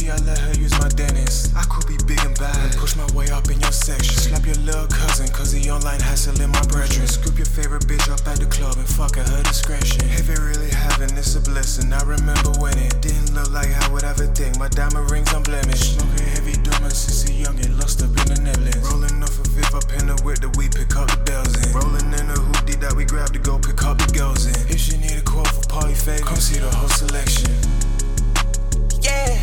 pussy, I let her use my dentist. I could be big and bad and push my way up in your section. Slap your little cousin, cause he online hassling my brethren. Scoop your favorite bitch up at the club and fuck at her discretion. If it really happened, it's a blessing. I remember when it didn't look like I would ever think. My diamond rings unblemished. Smoking heavy doom since a youngin', lost up in the Netherlands. Rolling off a fifth up in the whip that we pick up the bells in. Rolling in a hoodie that we grab to go pick up the girls in. If she need a quote for party favor, come see the whole selection. Yeah.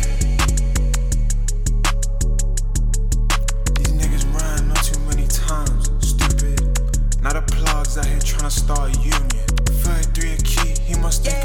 These niggas rhyme not too many times, stupid. Now the plugs out here tryna start a union. 33 a key, he must think